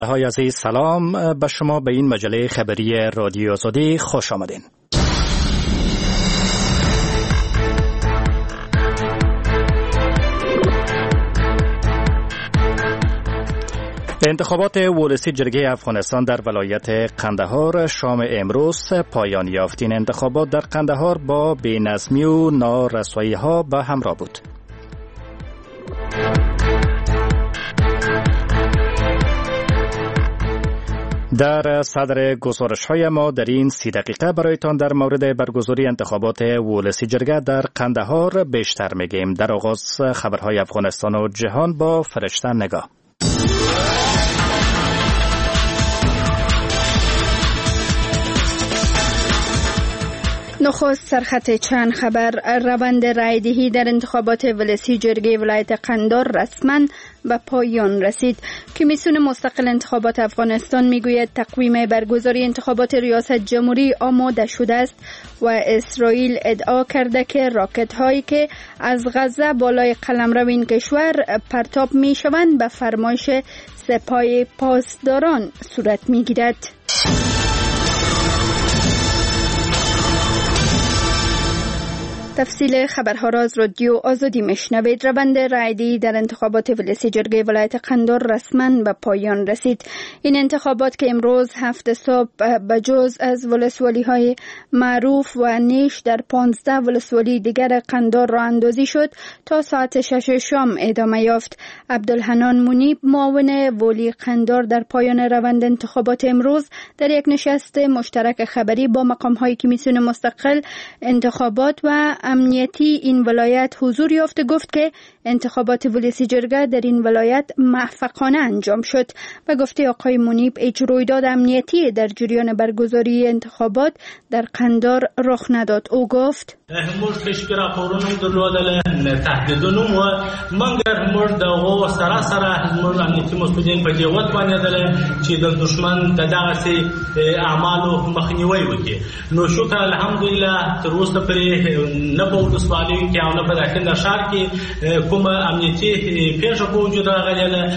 های عزیز، سلام به شما. به این مجله خبری رادیو آزادی خوش آمدین. انتخابات ولسی جرگه افغانستان در ولایت قندهار شام امروز پایان یافت. این انتخابات در قندهار با بی‌نظمی و نارسایی‌ها به همراه بود. در صدر گزارش‌های ما در این 30 دقیقه برایتان در مورد برگزاری انتخابات ولسی جرگه در قندهار بیشتر میگیم. در آغاز خبرهای افغانستان و جهان با فرشته نگاه. نخست سرخط چند خبر. روند رایدهی در انتخابات ولسی جرگه ولایت قندهار رسما به پایان رسید. کمیسیون مستقل انتخابات افغانستان میگوید تقویم برگزاری انتخابات ریاست جمهوری آماده شده است و اسرائیل ادعا کرده که راکت هایی که از غزه بالای قلمرو این کشور پرتاب می شوند به فرمایش سپاه پاسداران صورت می گیرد. تفصیل خبرها را از رادیو آزادی میشنوید. روند رایدهی در انتخابات ولسی جرگه ولایت قندهار رسما به پایان رسید. این انتخابات که امروز 7 صبح به جز از ولسوالی های معروف و نیش در 15 ولسوالی دیگر قندهار راه اندازی شد تا ساعت 6 شام ادامه یافت. عبدالحنان منیب معاون والی قندهار در پایان روند انتخابات امروز در یک نشست مشترک خبری با مقام های کمیسیون مستقل انتخابات و امنیتی این ولایت حضور یافت گفت که انتخابات ولسی جرگه در این ولایت موفقانه انجام شد و گفته آقای منیب هیچ رویداد امنیتی در جریان برگزاری انتخابات در قندهار رخ نداد. او گفت همور خشکی راپورونم درلودل تهدیدونم و منگر همور دغه سراسر همور امنیتی مسئولین په دې وتوانېدل چې د دشمن د دغسې اعمالو مخنیوی وکړي. نو شکر الحمدلله تر اوسه پرې نه په ولسوالیو کې او نه په داخل ښار کې کومه امنیتي پیښه په وجود راغله.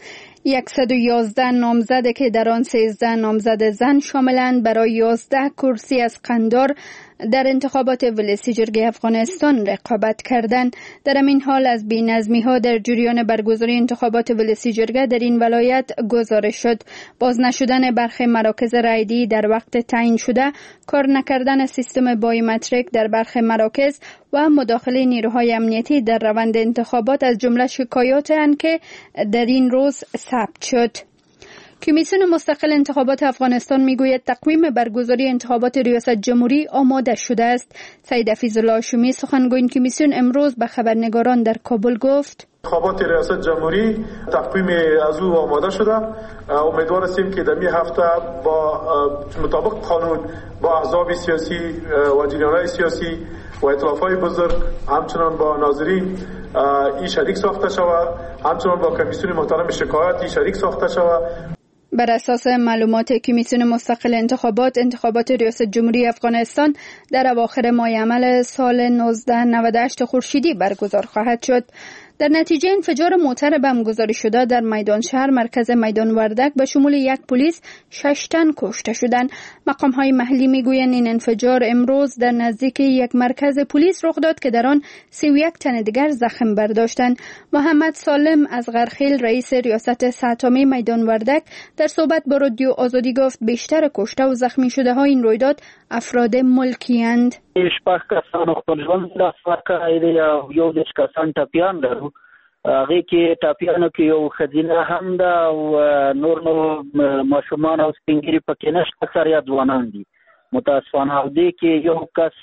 111 نامزد که در آن 13 نامزد زن شاملند برای 11 کرسی از قندهار در انتخابات ولسی جرگه افغانستان رقابت کردند. در این حال از بی‌نظمی‌ها در جریان برگزاری انتخابات ولسی جرگه در این ولایت گزارش شد. باز نشدن برخی مراکز رایدهی در وقت تعیین شده، کار نکردن سیستم بایومتریک در برخی مراکز و مداخله نیروهای امنیتی در روند انتخابات از جمله شکایات اند که در این روز ثبت شد. کمیسیون مستقل انتخابات افغانستان میگوید تقویم برگزاری انتخابات ریاست جمهوری آماده شده است. سید حفیظالله هاشمی سخنگوی این کمیسیون امروز به خبرنگاران در کابل گفت انتخابات ریاست جمهوری تقویم از او آماده شده. امیدوار هستیم که در این هفته با مطابق قانون با احزاب سیاسی و جریان‌های سیاسی و ائتلاف‌های بزرگ همچنان با ناظرین این شریک ساخته شود، همچنان با کمیسیون محترم شکایت شریک ساخته شود. بر اساس معلومات کمیسیون مستقل انتخابات ریاست جمهوری افغانستان در اواخر ماه عمل سال 1998 خورشیدی برگزار خواهد شد. در نتیجه انفجار موتر بم گذاری شده در میدان شهر مرکز میدان وردک به شمول یک پلیس 6 تن کشته شدند. مقام های محلی میگویند این انفجار امروز در نزدیک یک مرکز پلیس رخ داد که در آن 31 تن دیگر زخم برداشتند. محمد سالم از غرخیل رئیس ریاست ساتامی میدان وردک در صحبت با رادیو آزادی گفت بیشتر کشته و زخمی شده ها این رویداد افراد ملکی اند. شپږ کسانو خپل ژوند له لاسه ورکړی دی او 11 کسان ټپیان لرو. هغې کې ټپیانو کې یو ښځینه هم ده او نور نو ماشومان او سپین ږیري پکې نشته، اکثریت ځوانان دي متاسفانه. او دې کې یو کس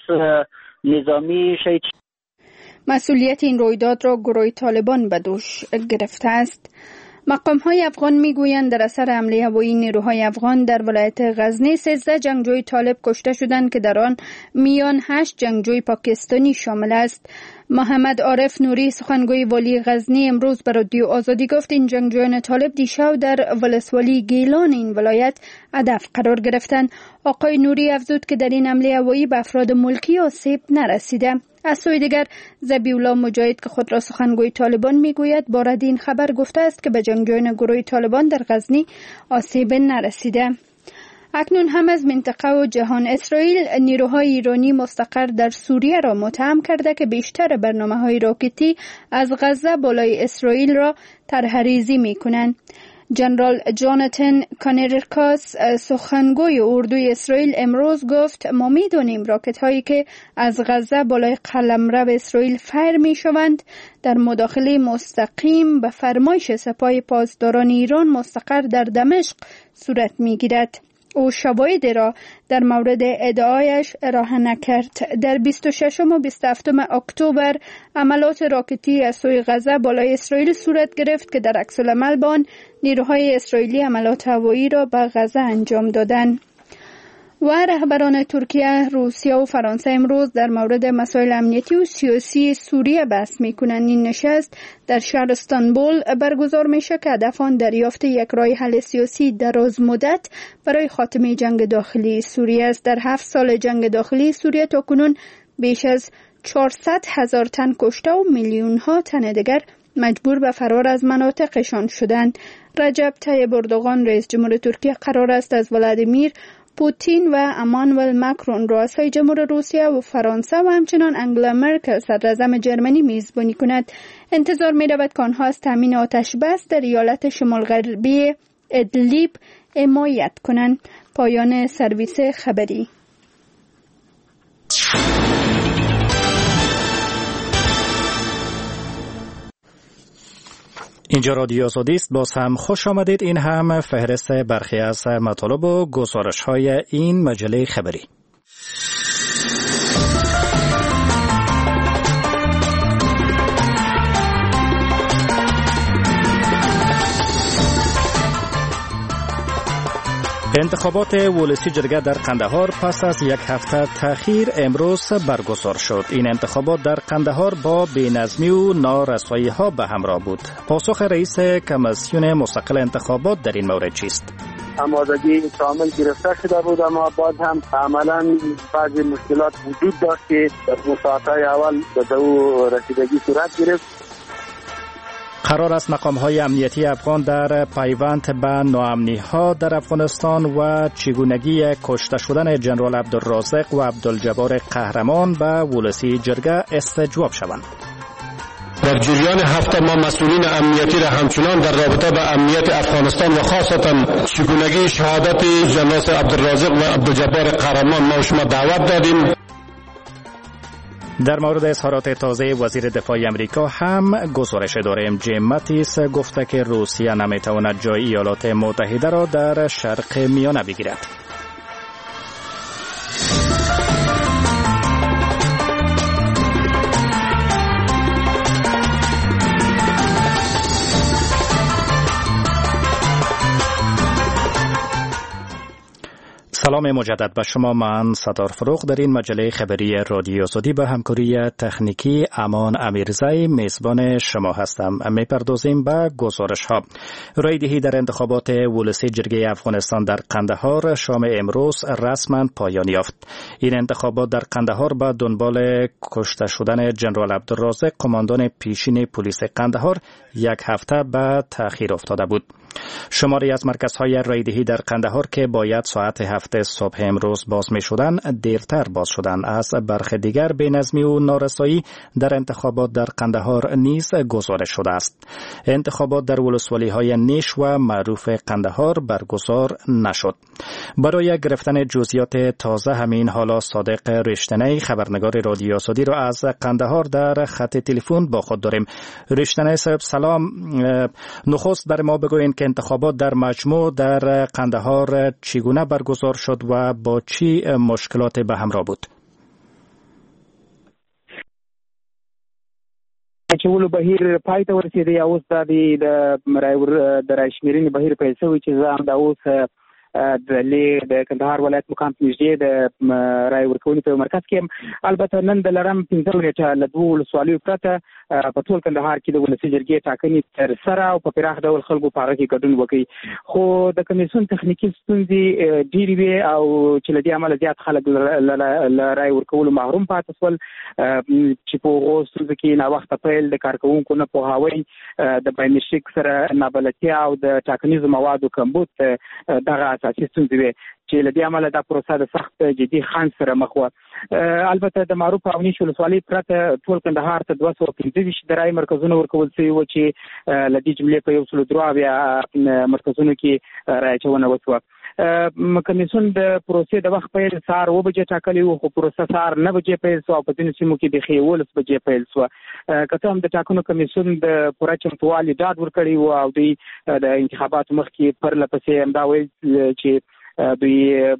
نظامی شهید. مسئولیت این رویداد را گروه طالبان به دوش گرفته است. مقام‌های افغان میگویند در اثر حمله هوایی نیروهای افغان در ولایت غزنی 13 جنگجوی طالب کشته شدند که در آن میان 8 جنگجوی پاکستانی شامل است. محمد عارف نوری سخنگوی والی غزنی امروز به رادیو آزادی گفت این جنگجویان طالب دیشب در ولسوالی گیلان این ولایت هدف قرار گرفتند. آقای نوری افزود که در این حمله هوایی به افراد ملکی آسیب نرسیده. از سوی دیگر ذبیح‌الله مجاهد که خود را سخنگوی طالبان میگوید بارد این خبر گفته است که به جنگجویان گروه طالبان در غزنی آسیب نرسیده. اکنون هم از منطقه و جهان اسرائیل نیروهای ایرانی مستقر در سوریه را متهم کرده که بیشتر برنامه‌های راکتی از غزه بالای اسرائیل را طرح‌ریزی می‌کنند. جنرال جاناتان کانرکاس سخنگوی اردوی اسرائیل امروز گفت ما می‌دانیم راکت هایی که از غزه بالای قلمرو اسرائیل فیر می‌شوند در مداخله مستقیم به فرمایش سپاه پاسداران ایران مستقر در دمشق صورت می‌گیرد. او شواهدی را در مورد ادعایش ارائه نکرد. در 26 و 27 اکتبر عملات راکتی از سوی غزه بالای اسرائیل صورت گرفت که در عکس العمل با آن نیروهای اسرائیلی عملات هوایی را به غزه انجام دادند. و رهبران ترکیه، روسیه و فرانسه امروز در مورد مسائل امنیتی و سیاسی سوریه بحث می‌کنند. این نشست در شهر استانبول برگزار میشه که هدف آن دریافت یک راه حل سیاسی دراز مدت برای خاتمه جنگ داخلی سوریه است. در 7 سال جنگ داخلی سوریه تاکنون بیش از 400,000 تن کشته و میلیون‌ها تن دیگر مجبور به فرار از مناطقشان شدند. رجب طیب اردوغان رئیس جمهور ترکیه قرار است از ولادیمیر پوتین و امانوئل ماکرون رؤسای جمهور روسیه و فرانسه و همچنان انگلا مرکل صدراعظم جرمنی میزبانی کند. انتظار می رود که آنها از تامین آتش بس در ایالت شمال غربی ادلیب حمایت کنند. پایان سرویس خبری. اینجا رادیو آزادی است. باز هم خوش آمدید. این هم فهرست برخی از مطالب و گزارش‌های این مجله خبری. انتخابات ولسی جرگه در قندهار پس از یک هفته تأخیر امروز برگزار شد. این انتخابات در قندهار با بی‌نظمی و نارسایی ها به همراه بود. پاسخ رئیس کمیسیون مستقل انتخابات در این مورد چیست؟ آمادگی کامل گرفته شده بود، اما بعد هم عملاً بعضی مشکلات وجود داشت که در ساعت‌های اول به او رسیدگی صورت گرفت. قرار است مقام‌های امنیتی افغان در پیوند به ناامنی‌ها در افغانستان و چگونگی کشته شدن جنرال عبدالرازق و عبدالجبار قهرمان به ولسی جرگه استجواب شوند. در جریان هفته ما مسئولین امنیتی را همچنان در رابطه با امنیت افغانستان و خاصتا چگونگی شهادت جنرال عبدالرازق و عبدالجبار قهرمان ما شما دعوت دادیم. در مورد اظهارات تازه وزیر دفاع امریکا هم گزارش داریم. جیم ماتیس گفته که روسیه نمیتواند جای ایالات متحده را در شرق میانه بگیرد. سلام مجدد به شما. من ستار فروغ در این مجله خبری رادیو آزادی به همکاری تکنیکی امان امیرزی میزبان شما هستم. میپردازیم به گزارش ها. رایدهی در انتخابات ولسی جرگه افغانستان در قندهار شام امروز رسما پایان یافت. این انتخابات در قندهار با دنبال کشته شدن جنرال عبدالرازق قماندان پیشین پلیس قندهار یک هفته به تأخیر افتاده بود. شماری از مرکزهای رایدهی در قندهار که باید ساعت 7 صبح امروز باز می شدن دیرتر باز شدن. از برخی دیگر بی‌نظمی و نارسایی در انتخابات در قندهار نیز گزارش شده است. انتخابات در ولسوالی های نیش و معروف قندهار برگزار نشد. برای گرفتن جزئیات تازه همین حالا صادق رشتنی خبرنگار رادیو آزادی را از قندهار در خط تلفن با خود داریم. رشتنی صاحب سلام. نخست بر ما بگوین که انتخابات در مجموع در قندهار چگونه برگزار شد و با چی مشکلات به همراه بود؟ چې ولو بهیر پای ته ورسېدی، اوس د رایشمیرنې بهیر پیل شوی چې زه هم د اوس د کندهار ولایت مقام نږدې د رای ورکونې په مرکز کې البته نن د لرم 15 نیټه له دوه ولسوالیو پرته په ټول کندهار کې د ولسي جرګې ټاکنې تر سره او په پراخ ډول خلکو په هغه کې ګډون وکړي خو د کمیسیون تخنیکی ستونزې ډېرې وي او چې له دې امله زیات خلک له رای ورکولو محروم پاتې شول چې په هغو ستونزو کې ناوخته پیل د کارکوونکو نه پوهاوی د بایومټریک سره نابلدتیا او د ټاکنیزو موادو کمبود دغه اساسي ستونزې وي چې له دې امله دا پروسه د سخت جدي خنډ سره مخ وه. البته د معروف او نیش ولسوالۍ پرته ټول کندهار ته 225 د رای مرکزونه ورکول شوي وو چې له دې جملې په 103 مرکزونو کې رای اچونه وشوه. کمیسیون د پروسې د وخت پیل سهار 9 بجې ټاکلی وو خو پروسه سهار 9 بجې پیل شوه او په ځینو سیمو کې بېخي 11 بجې پیل شوه. که څه هم د ټاکنو کمیسیون د پوره چمتووالي ډاډ ورکړی وو او دوی د انتخاباتو مخکې پرله پسې همدا ویل چې دوی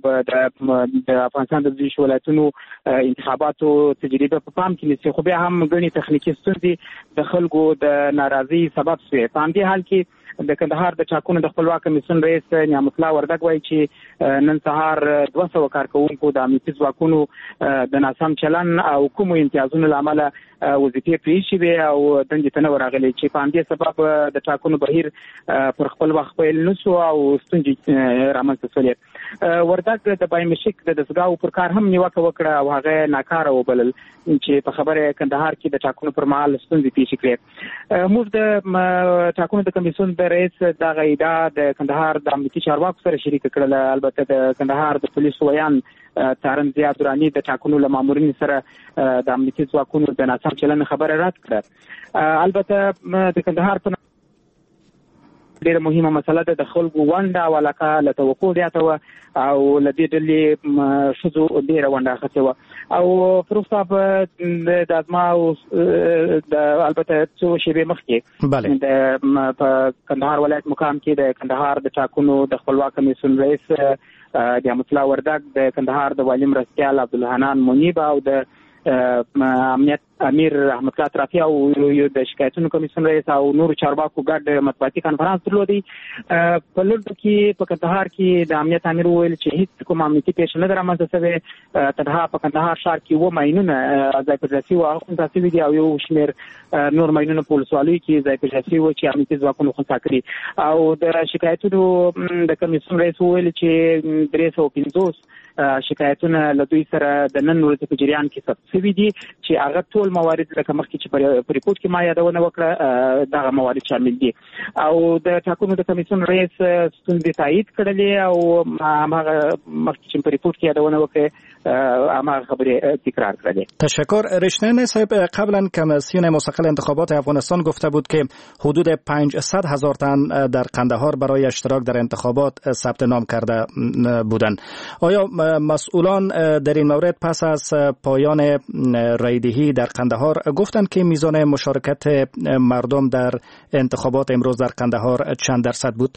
د افغانستان د ځینو ولایتونو انتخاباتو تجربه په پام کې نیسي خو بیا هم ګڼې تخنیکي ستونزې د خلکو د ناراضي سبب شوې. په همدې حال کې د کندهار د ټاکنو د خپلواک کمیسیون رئیس نعمت الله وردګ وایي چې نن سهار 200 کارکوونکو د امنیتي ځواکونو د ناسم چلن او کومو امتیازونو له امله وظیفې پرې شوې او دندې ته نه ورغلي چې په همدې سبب د ټاکنو بهیر پر خپل وخت پیل نه شو او ستونزې رامنځته شولې. وردګ د بایومټریک د دستګاو پر کار هم نیوکه وکړه او هغه ناکاره وبلل چې په خبره کندهار کې د ټاکنو پر مهال ستونزې پیښ کړې. موږ د ټاکنو د کمیسیون د رئیس د غیدا د کندهار د امنیتي چارواکو سره شریک کړل. البته د کندهار د پولیسو ویان تارن زیاد درانی د ټاکنو له مامورینو سره د امنیتي ځواکونو د ناسم چلن خبره رد کړه. البته د کندهار په ډېره مهمه مسله ده د خلکو ونډه او علاقه له توقع زیاته وه او له دې ډلې ښځو ډېره ونډه اخیستې وه او فروغ صاحب د ازما البته څو شېبې مخکې په کندهار ولایت مقام کې د کندهار د ټاکنو د خپلواک کمیسیون رئیس نعمت الله وردګ د کندهار د والي مرستیال عبدالحنان منیب او د امنیت امیر احمد الله اطرافي او د شکایتونو کمیسیون رئیس او نورو چارواکو ګډ مطبوعاتي کنفرانس درلودی. په لوړ کې په کندهار کې د امنیت امیر وویل چې هیڅ کوم امنیتي پیښه نه ده رامنځته شوې. تنها په کندهار ښار کې 2 ماینونه ځای پر ځای شوي او خنثی شوي دي او یو شمېر نور ماینونه په ولسوالیو کې ځای پر ځای شوي وو چې امنیتي ځواکونو خنثی کړي او د شکایتونو د کمیسیون رئیس وویل چې 350 شکایتونه له دوی سره د نن ورځې په جریان کې ثبت شوي دي چې هغه ټول موارد لکه مخکې چې په ریپورټ کې ما یادونه وکړه دغه موارد شامل دي او د ټاکنو د کمیسیون رئیس ستونزې تایید کړلې او هماغه مخکې چې په ریپورټ کې یادونه وکړه هماغه خبرې تکرار کړلې. تشکر. رشنین صاحب قبلا کمیسیون مستقل انتخابات افغانستان گفته بود که حدود 500,000 تن در قندهار برای اشتراک در انتخابات ثبت نام کرده بودند. آیا مسئولان در این مورد پس از پایان رایدهی در قندهار گفتند که میزان مشارکت مردم در انتخابات امروز در قندهار چند درصد بود؟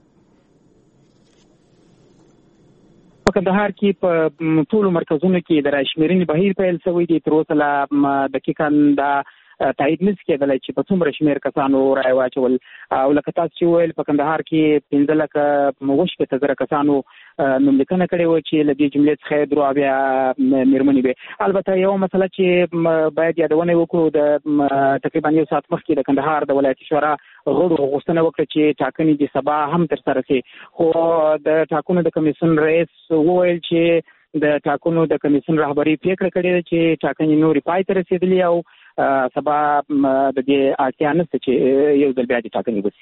په کندهار کې په ټولو مرکزونو کې د راشمیرنې بهیر پیل شوی دی. تر اوسه لا دقیقاً دا تایید نشي کېدلی چې په څومره شمېر کسانو رای واچول او لکه تاسو چې ویل په کندهار کې 15,000 کسانو نوملیکنه کړې وه چې له دې جملې څخه 3 مېرمنې وې. البته یوه مسله چې باید یادونه وکړو د تقریبا 1 ساعت مخکې د کندهار د ولایتي شورا غړو غوښتنه وکړه چې ټاکنې د سبا هم ترسره شي خو د ټاکنو د کمیسیون رئیس وویل چې د ټاکنو د کمیسیون رهبري پریکړه کړې ده چې ټاکنې نورې پای ته رسېدلې او سبا د دې اړتیا نشته چې یو ځل بیا د ټاکنې وشي.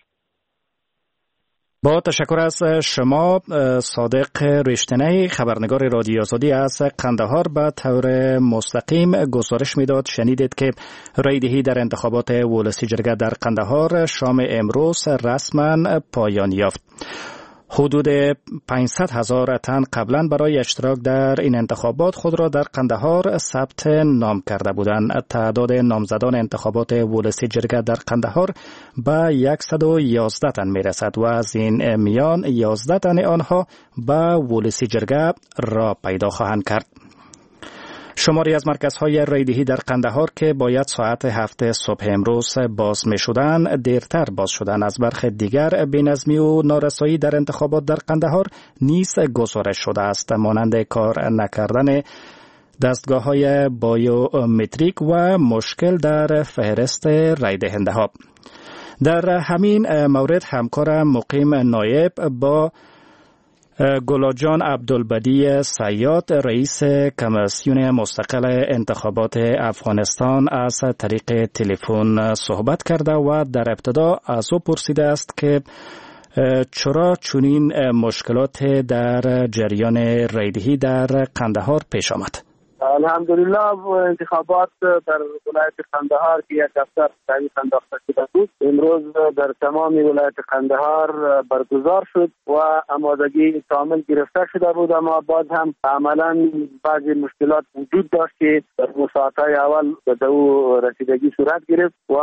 با تشکر از شما. صادق رشتنی خبرنگار رادیو آزادی از قندهار به طور مستقیم گزارش میداد. شنیدید که رایدهی در انتخابات ولسی جرگه در قندهار شام امروز رسما پایان یافت. حدود 500,000 تن قبلا برای اشتراک در این انتخابات خود را در قندهار ثبت نام کرده بودند. تعداد نامزدان انتخابات ولسی جرگه در قندهار به 111 تن میرسد و از این میان 11 تن آنها به ولسی جرگه را پیدا خواهند کرد. شماری از مرکزهای رایدهی در قندهار که باید ساعت 7 صبح امروز باز می شدن دیرتر باز شدن. از برخی دیگر بی‌نظمی و نارسایی در انتخابات در قندهار نیز گزارش شده است، مانند کار نکردن دستگاه‌های بایومتریک و مشکل در فهرست رای دهنده ها. در همین مورد همکارم مقیم نایب با گلاجان عبدالبدی صیاد رئیس کمیسیون مستقل انتخابات افغانستان از طریق تلفن صحبت کرده و در ابتدا از او پرسیده است که چرا چنین مشکلات در جریان رایدهی در قندهار پیش آمد؟ الحمدلله انتخابات در ولایت قندهار که یک دفتر تعیین انداخته شده بود امروز در تمام ولایت قندهار برگزار شد و آمادگی کامل گرفته شده بود، اما بعد هم عملا بعضی مشکلات وجود داشت که در ساعت‌های اول به او رسیدگی صورت گرفت و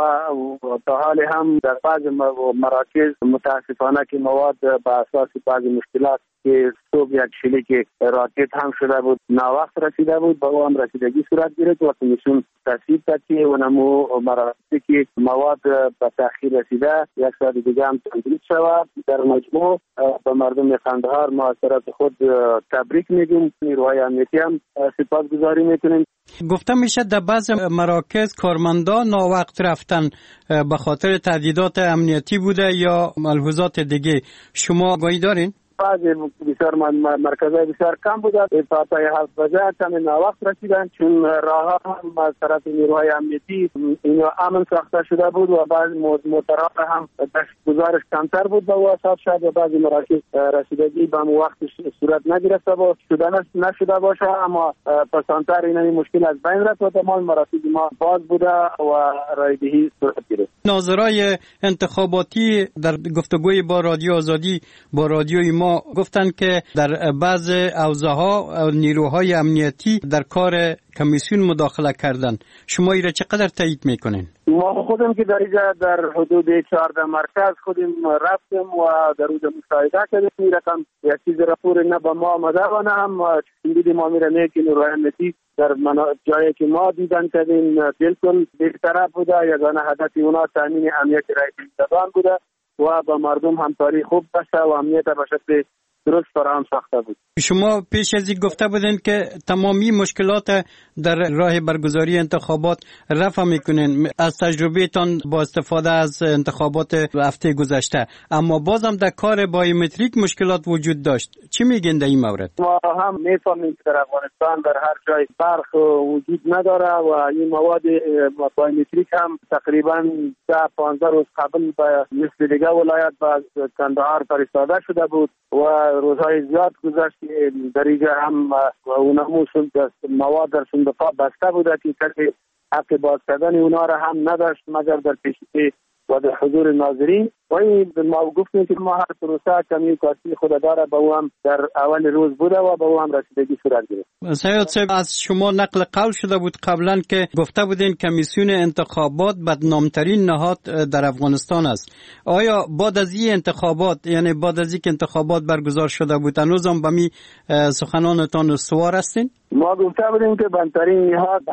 تا حال هم در بعضی مراکز متاسفانه که مواد به اساس بعضی مشکلات که صبح یک شلیک راکت هم شده بود ناوقت رسیده بود به او هم رسیدگی صورت گرفت و کمیسیون تصویب کرد که اونمو مراکزی که مواد به تأخیر رسیده یک ساعت دیگه هم تمدید شود. در مجموع به مردم قندهار ما از طرف خود تبریک میگیم، نیروهای امنیتی هم سپاسگزاری میکنیم. گفته میشه در بعض مراکز کارمندان ناوقت رفتن به خاطر تهدیدات امنیتی بوده یا ملحوظات دیگه، شما آگاهی دارین؟ بعضی بسیار مرکزهای بسیار کم بوده، ساعتهای 7 بجه کمی ناوقت رسیدن، چون راه هم از طرف نیروهای امنیتی اینو امن ساخته شده بود و بعضی موترها هم گزارش کمتر بود به واسط شد و بعضی مراکز رسیدگی به وقت صورت نگرفته بود نشده باشه، اما پسانتر این مشکل از بین رفت و تمام مراکز ما باز بوده و رایدهی صورت گرفت. ناظرای انتخاباتی در گفتگوی با رادیو آزادی با رادیوی ما گفتن که در بعض حوزه‌ها نیروهای امنیتی در کار کمیسیون مداخله کردن. شما ایره چقدر تایید میکنین؟ ما خودم که در حدود 14 مرکز خودم رفتم و در روز مشاهده کردیم. این رقم یک چیز راپور نه به ما آمده و نه هم دیدیم ما میرنه که نیروهای امنیتی در جایی که ما دیدن کردیم بالکل بی‌طرف بوده. یگانه هدف اونا تامین امنیت رای دهندگان بوده و با مردم همکاری خوب داشته و امنیت به شکل درست فراهم ساخته بود. شما پیش از این گفته بودین که تمامی مشکلات در راه برگزاری انتخابات رفع میکنین از تجربهتان با استفاده از انتخابات هفته گذشته، اما بازم در کار بایومتریک مشکلات وجود داشت. چی میگین در این مورد؟ ما هم میفهمیم که در افغانستان در هر جای برق وجود نداره و این مواد بایومتریک هم تقریبا 10-15 روز قبل به مثل دیگه ولایت به قندهار فرستاده شده بود و روزهای زیاد گذشت که در اینجا هم اونمو مواد در صندوق‌ها بسته بوده که کسی حق باز کردن اونا را هم نداشت مگر در پیشی و در حضور ناظرین. و این ما گفتیم که ما هر پروسه کمی کاسی خود داره به او هم در اول روز بوده و به او هم رسیدگی صورت گرفت. سید صاحب از شما نقل قول شده بود قبلا که گفته بودین کمیسیون انتخابات بدنامترین نهاد در افغانستان است. آیا بعد از این انتخابات، یعنی بعد از اینکه انتخابات برگزار شده بود، هنوزم به می سخنانتان استوار هستین؟ ما گفته بودیم که بدترین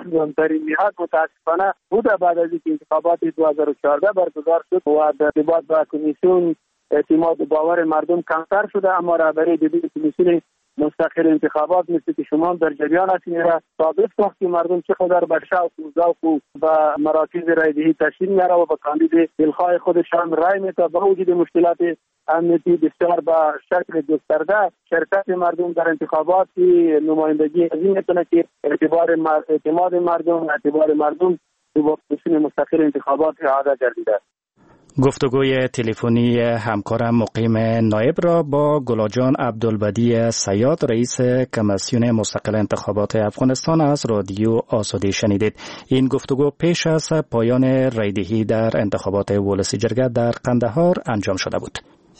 نهاد متاسفانه بوده بعد از اینکه انتخابات 2014 برگزار شد و در ارتباط با کمیسیون اعتماد و باور مردم کمتر شده، اما رهبری دیدی کمیسیون مستقل انتخابات مثل که شما در جریان هستین را ثابت ساخت که مردم چقدر به شوق و ذوق و به مراکز رایدهی تشریف میاره و به کاندید دلخواه خودشان رای میده. با وجود مشکلات امنیتی بسیار با شکل گسترده شرکت مردم در انتخابات نمایندگی از این میتونه که اعتماد مردم به کمیسیون مستقل انتخابات اعاده گردیده. گفتگوی تلفنی همکارم مقیم نایب را با گلاجان عبدالبدی صیاد رئیس کمیسیون مستقل انتخابات افغانستان از رادیو آزادی شنیدید. این گفتگو پیش از پایان رایدهی در انتخابات ولسی جرگه در قندهار انجام شده بود.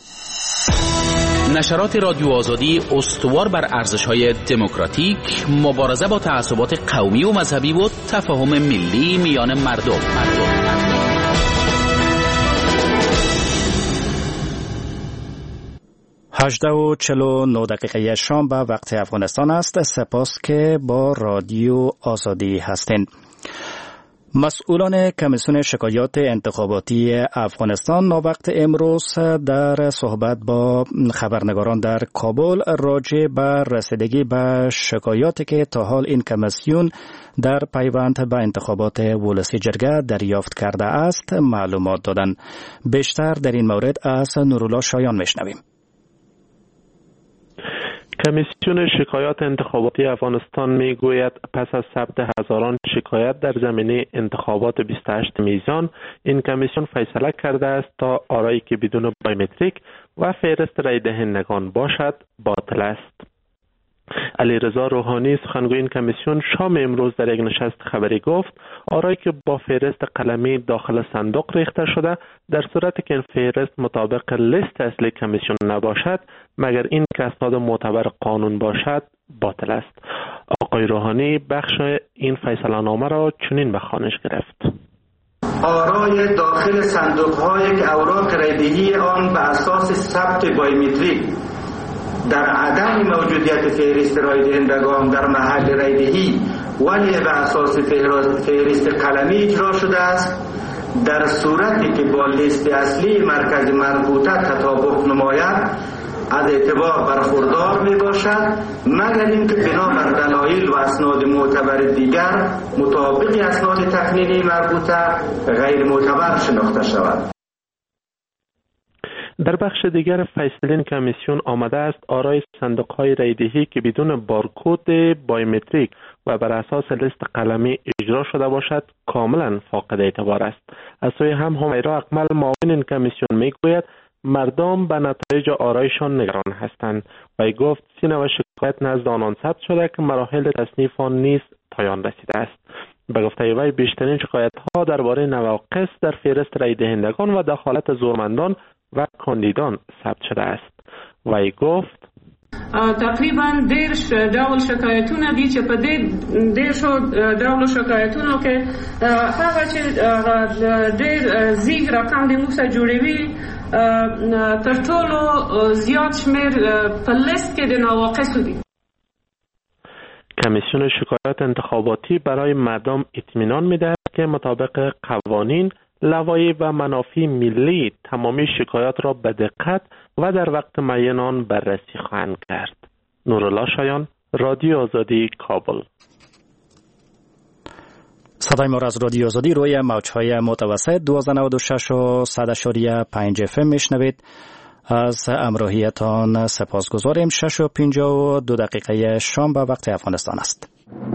نشرات رادیو آزادی استوار بر ارزش‌های دموکراتیک، مبارزه با تعصبات قومی و مذهبی و تفاهم ملی میان مردم. 8:49 شام به وقت افغانستان است. سپاس که با رادیو آزادی هستند. مسئولان کمیسیون شکایات انتخاباتی افغانستان ناوقت امروز در صحبت با خبرنگاران در کابل راجع به رسیدگی به شکایاتی که تا حال این کمیسیون در پیوند به انتخابات ولسی جرگه دریافت کرده است معلومات دادند. بیشتر در این مورد از نورالله شایان میشنویم. کمیسیون شکایات انتخاباتی افغانستان میگوید پس از ثبت هزاران شکایت در زمینه انتخابات 28 میزان، این کمیسیون فیصله کرده است تا آرایی که بدون بایومتریک و فهرست رای دهندگان باشد باطل است. علیرضا روحانی سخنگوی این کمیسیون شام امروز در یک نشست خبری گفت آرایی که با فهرست قلمی داخل صندوق ریخته شده در صورتی که این فهرست مطابق لیست اصلی کمیسیون نباشد مگر این که اسناد معتبر قانون باشد باطل است. آقای روحانی بخش این فیصله نامه را چنین به خوانش گرفت: آرای داخل صندوق هایی که اوراق رایدهی آن به اساس ثبت بایومتریک در عدم موجودیت فهرست رای دهندگان در محل رایدهی ولی به اساس فهرست قلمی اجرا شده است، در صورتی که با لیست اصلی مرکز مربوطه تطابق نماید از اعتبار برخوردار می باشد مگر اینکه بنا بر دلایل و اسناد معتبر دیگر مطابق اسناد تقنینی مربوطه غیر معتبر شناخته شود. در بخش دیگر فیصله کمیسیون آمده است آرای صندوق‌های رایدهی که بدون بارکد بایومتریک و بر اساس لیست قلمی اجرا شده باشد کاملا فاقد اعتبار است. از سوی هم همیرا اکمل معاون این کمیسیون میگوید مردم به نتایج آرایشان نگران هستند و گفت 39 شکایت نزد آنان ثبت شده که مراحل تصنیف آن نیز پایان رسیده است. به گفته وی بیشترین شکایت ها درباره نواقص در فهرست رای دهندگان و دخالت زورمندان و کاندیدان ثبت شده است. وی گفت تقریبا 10 ډول شکایتونه دي چې په دې 10 ډول شکایتونو کې هغه چې ډېر زیږ رقم د موږ سره جوړوي تر ټولو زیات شمیر په لیست کې د نواقصو دي. کمیسیون شکایات انتخاباتی برای مردم اطمینان می‌دهد که مطابق قوانین، لوایح و منافع ملی تمامی شکایات را به دقت و در وقت معین آن بررسی خواهند کرد. نورالله شایان، رادیو آزادی، کابل. صدای ما را از رادیو آزادی روی موج‌های متوسط 1296 و 100.5 FM میشنوید. از همراهیتان سپاسگزاریم. 6:52 شام به وقت افغانستان است.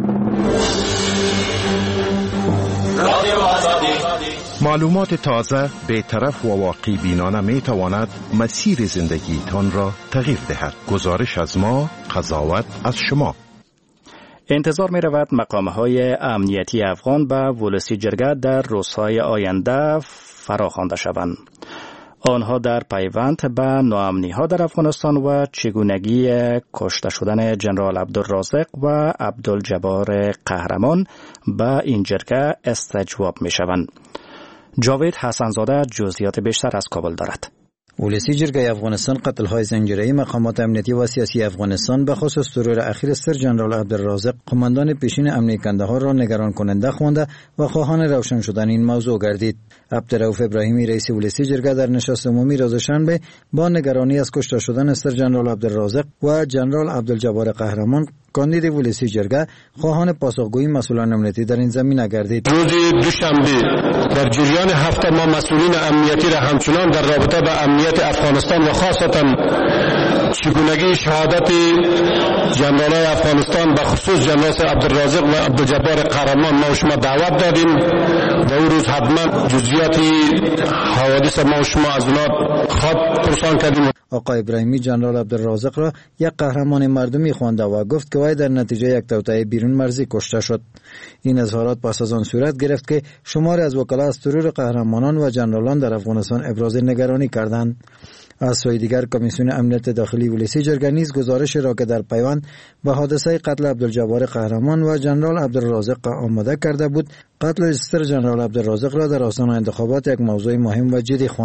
رادیو آزادی. معلومات تازه، بی‌طرف و واقعی بینانه می تواند مسیر زندگیتان را تغییر دهد. گزارش از ما، قضاوت از شما. انتظار می رود مقام‌های امنیتی افغان به ولسی جرگه در روزهای آینده فراخوانده شوند. آنها در پیوند به ناامنی‌ها در افغانستان و چگونگی کشته شدن جنرال عبدالرازق و عبدالجبار قهرمان به این جرگه استجواب می‌شوند. جاوید حسنزاده جزئیات بیشتر از کابل دارد. ولسی جرگه افغانستان قتل‌های زنجیره‌ای مقامات امنیتی و سیاسی افغانستان به خصوص ترور اخیر سر جنرال عبدالرازق قماندان پیشین امنیتی کندهار را نگران کننده خوانده و خواهان روشن شدن این موضوع گردید. عبدالرؤوف ابراهیمی رئیس ولسی جرگه در نشست عمومی روز شنبه با نگرانی از کشته شدن سر جنرال عبدالرازق و جنرال عبدالجبار قهرمان کاندید ولسی جرگه خواهان پاسخگویی مسئولان امنیتی در این زمینه گردید. روز دوشنبه در جریان هفته ما مسئولین امنیتی را همچنان در رابطه با امنیت افغانستان و خاصتا چگونگی شهادت جنرالای افغانستان به خصوص جنرال عبدالرازق و عبدالجبار قهرمان ما شما دعوت دادیم و او روز حتما جزئیات حوادث ما شما از اونا خواب پرسان کردیم. آقای ابراهیمی جنرال عبدالرازق را یک قهرمان مردمی خوانده و گفت که وی در نتیجه یک توطئه بیرون مرزی کشته شد. این اظهارات پس از آن صورت گرفت که شماری از وکلا از ترور قهرمانان و جنرالان در افغانستان ابراز نگرانی کردند. از سوی دیگر کمیسیون امنیت داخلی ولسی جرگه نیز گزارش را که در پیوند به حادثه قتل عبدالجبار قهرمان و جنرال عبدالرازق آماده کرده بود، قتل سر جنرال عبدالرازق را در آستانه انتخابات یک موضوع مهم و جدی خواند.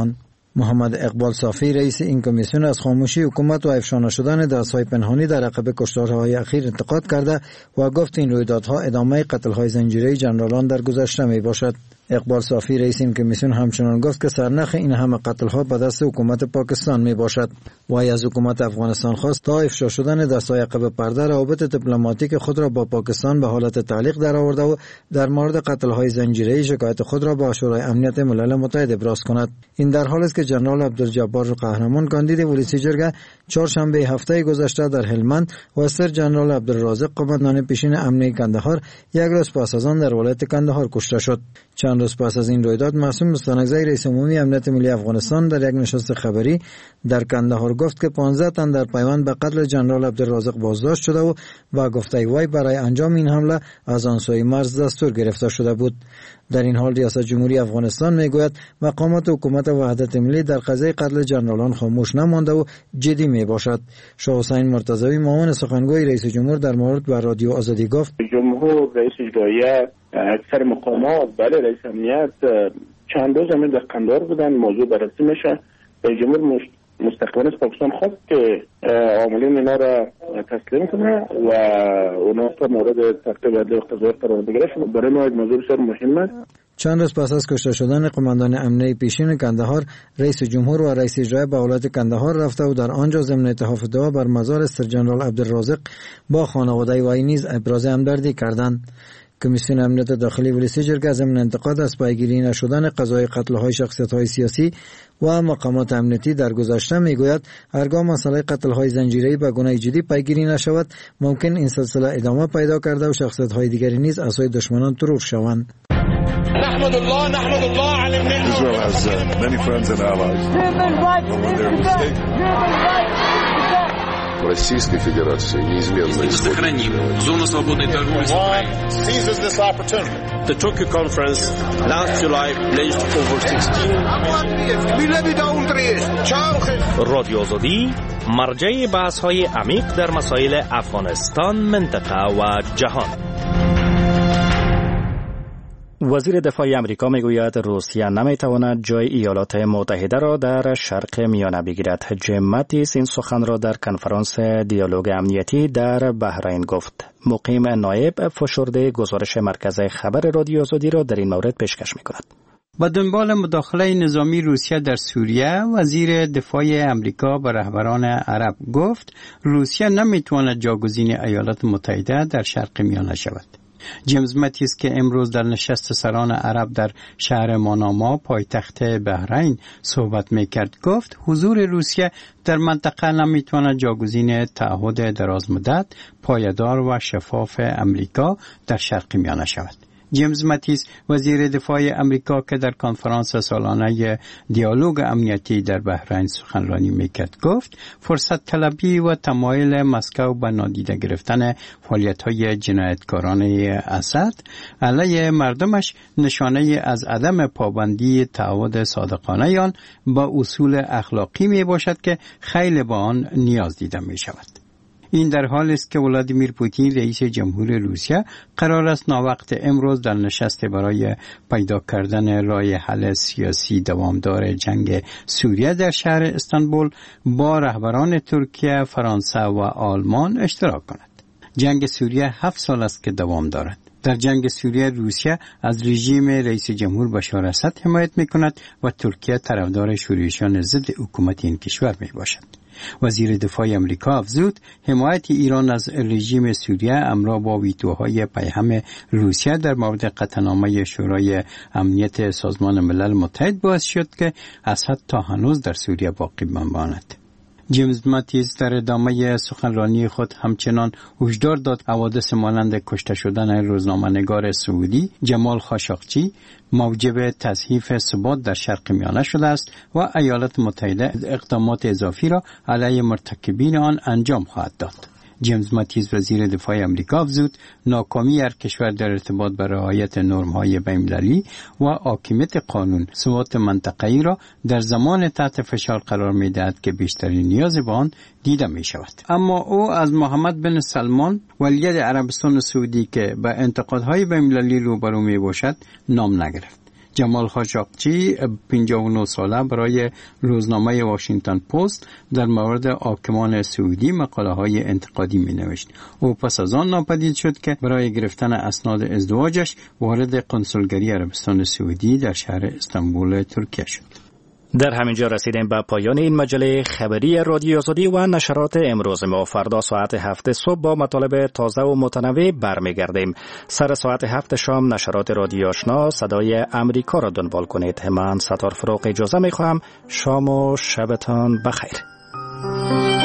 محمد اقبال صافی رئیس این کمیسیون از خاموشی حکومت و افشا نشدن دست‌های پنهانی در عقب کشتارهای اخیر انتقاد کرده و گفت این رویدادها ادامه قتل‌های زنجیره ژنرالان در گذشته میباشد. اقبال صافی رئیس این کمیسیون همچنان گفت که سرنخ این همه قتل‌ها به دست حکومت پاکستان میباشد. وی از حکومت افغانستان خواست تا افشا شدن دست‌های عقب پرده روابط دیپلماتیک خود را با پاکستان به حالت تعلیق درآورده و در مورد قتل‌های زنجیره‌ای شکایت خود را با شورای امنیت ملل متحد ابراز کند. این در حالی است که جنرال عبدالجبار قهرمان کاندید ولسی جرگه چهارشنبه هفته گذشته در هلمند و سر جنرال عبدالرازق قماندان پیشین امنیه کندهار یک روز پس از آن در ولایت کندهار کشته شد. چند روز پس از این رویداد معصوم مستانکزی رئیس عمومی امنیت ملی افغانستان در یک نشست خبری در کندهار گفت که 15 تن در پیوند به قتل جنرال عبدالرازق بازداشت شده و با گفته وی برای انجام این حمله از آن سوی مرز دستور گرفته شده بود. در این حال ریاست جمهوری افغانستان میگوید مقامات حکومت وحدت ملی در قضیه قتل جنرالان خاموش نمانده و جدی میباشد. شاه حسین مرتضوی معاون سخنگوی رئیس جمهور در مورد با رادیو آزادی گفت جمهور رئیس اجرایی اکثر مقامات بله رئیس امنیت چند روز همین در قندهار بودن موضوع بررسی میشه. رئیس جمهور مستقیما پاکستان خواست که عاملین اینا را تسلیم کنه و اونا تا مورد تعقیب عدلی و قضاوت قرار بگیره. برای ما موضوع بسیار مهم است. چند روز پس از کشته شدن قماندان امنیه پیشین کندهار رئیس جمهور و رئیس اجرایی به ولایت کندهار رفته و در آنجا ضمن التحاف دعا بر مزار سر جنرال عبدالرازق با خانواده وی نیز ابراز همدردی کردند. کمیسیون امنیت داخلی ولسی جرگه ضمن انتقاد از پیگیری نشدن قضای قتل‌های شخصیت‌های سیاسی و مقامات امنیتی در گذشته میگوید هرگاه مسئله قتل‌های زنجیره‌ای به گونه جدی پیگیری نشود ممکن این سلسله ادامه پیدا کرده و شخصیت‌های دیگری نیز عصای دشمنان طروف شوند. نحمد الله على Israel has many friends and allies. Российской Федерации неизменно сохраним зону свободной торговли с Украиной. Seizes this opportunity. The Tokyo conference last July pledged over 16 رادیو آزادی مرجع بحث‌های عمیق در مسائل افغانستان، منطقه و جهان. وزیر دفاع امریکا میگوید روسیه نمیتواند جای ایالات متحده را در شرق میانه بگیرد. جیم ماتیس این سخن را در کنفرانس دیالوگ امنیتی در بحرین گفت. مقیم نایب فشرده گزارش مرکز خبر رادیو آزادی را در این مورد پیشکش میکند. با دنبال مداخله نظامی روسیه در سوریه، وزیر دفاع امریکا به رهبران عرب گفت روسیه نمیتواند جاگزین ایالات متحده در شرق میانه شود. جیمز ماتیس که امروز در نشست سران عرب در شهر ماناما پایتخت بحرین صحبت میکرد گفت حضور روسیه در منطقه نمیتواند جاگزین تعهد درازمدت، پایدار و شفاف امریکا در شرق میانه شود. جیمز ماتیس وزیر دفاع امریکا که در کنفرانس سالانه دیالوگ امنیتی در بحرین سخنرانی میکرد گفت فرصت طلبی و تمایل مسکو به نادیده گرفتن فعالیت‌های جنایتکارانه اسد علیه مردمش نشانه از عدم پابندی تعهد صادقانه آن با اصول اخلاقی می باشد که خیلی به آن نیاز دیده می شود. این در حالی است که ولادیمیر پوتین رئیس جمهور روسیه قرار است ناوقت امروز در نشست برای پیدا کردن راه حل سیاسی دوامدار جنگ سوریه در شهر استانبول با رهبران ترکیه، فرانسه و آلمان اشتراک کند. جنگ سوریه 7 سال است که دوام دارد. در جنگ سوریه روسیه از رژیم رئیس جمهور بشار اسد حمایت می‌کند و ترکیه طرفدار شورشیان ضد حکومت این کشور میباشد. وزیر دفاع امریکا افزود حمایت ایران از رژیم سوریه همراه با ویتوهای پیهم روسیه در مورد قطعنامه شورای امنیت سازمان ملل متحد باعث شد که اسد تا هنوز در سوریه باقی بماند. جیمز ماتیس در ادامه سخنرانی خود همچنان هشدار داد حوادث مانند کشته شدن روزنامه‌نگار سعودی جمال خاشقچی موجب تضعیف ثبات در شرق میانه شده است و ایالات متحده اقدامات اضافی را علیه مرتکبین آن انجام خواهد داد. جیمز ماتیس وزیر دفاع امریکا افزود ناکامی هر کشور در ارتباط با رعایت نرم‌های بین‌المللی و حاکمیت قانون ثبات منطقه‌ای را در زمان تحت فشار قرار می‌دهد که بیشترین نیاز به آن دیده می‌شود. اما او از محمد بن سلمان ولیعهد عربستان سعودی که به انتقادهای بین‌المللی روبرو می‌باشد نام نگرفت. جمال خاشقچی 59 ساله برای روزنامه واشنگتن پست در مورد حاکمان سعودی مقاله های انتقادی می نوشت. او پس از آن ناپدید شد که برای گرفتن اسناد ازدواجش وارد قنسولگری عربستان سعودی در شهر استانبول ترکیه شد. در همینجا رسیدیم به پایان این مجله خبری رادیو آزادی و نشرات امروز ما. فردا ساعت 7 صبح با مطالب تازه و متنوع برمیگردیم. سر ساعت 7 شام نشرات رادیو آشنا صدای امریکا را دنبال کنید. من ستار فروغ اجازه میخواهم. شام و شبتان بخیر.